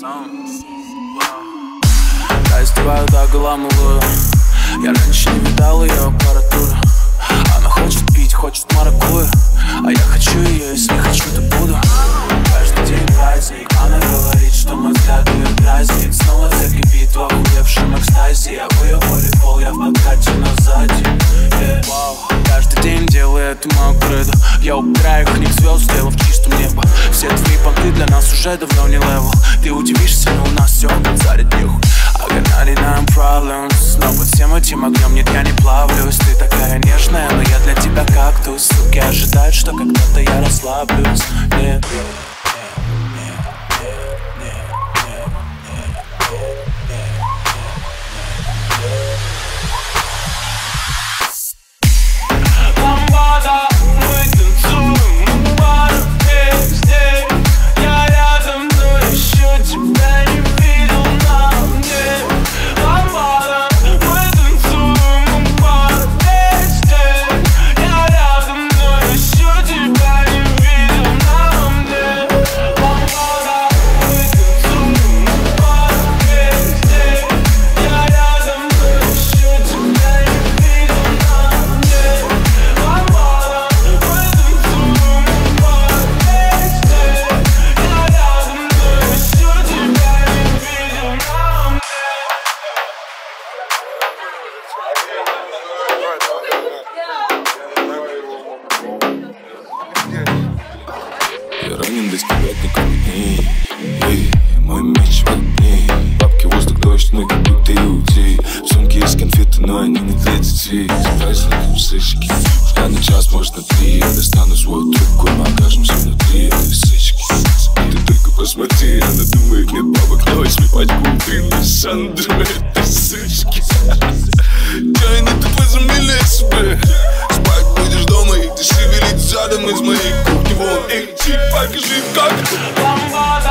Я издеваю, да, гламурую. Я раньше не видал ее аппаратуру. Она хочет пить, хочет маракую, а я хочу ее, если хочу, то буду. Каждый день праздник. Она говорит, что мой взгляд ее дразнит. Снова закипит в охуевшем экстазе. Я в ее волейбол, я в подкате, но сзади. Каждый день делаю эту мою кредо. Я убираю их книг звезд, сделав чистым небо. Все твои понты для нас уже давно не левел. Ты удивишься, но у нас все зарит нюх. I got 99 problems, но под всем этим огнем нет, я не плавлюсь. Ты такая нежная, но я для тебя кактус. Суки ожидают, что когда-то я расслаблюсь. Нет. Ламбада, мы танцуем у бара везде. Я рядом, но еще тебя не видел на мне. Ламбада, мы танцуем у бара везде. Я рядом, но еще тебя не видел на мне. Ламбада, мы танцуем у бара везде. Я рядом, но еще тебя не видел на мне. Я ранен достигать никогда. Эй, мой меч в огне. Бабки, воздух, дождь, ноги, будто и уйти. В сумке есть конфеты, но они не для детей. С праздником сычки. Я на час, может на 3. Я достану свою трубку, мы окажемся внутри этой сычки. Ты только посмотри, она думает, нет бабок, но возьми пачку утренней Сандры этой сычки. Чайный ты возомнили себе. Спать будешь дома и ты шевелить задом из моей кухни. Вон, эй, чик, покажи как.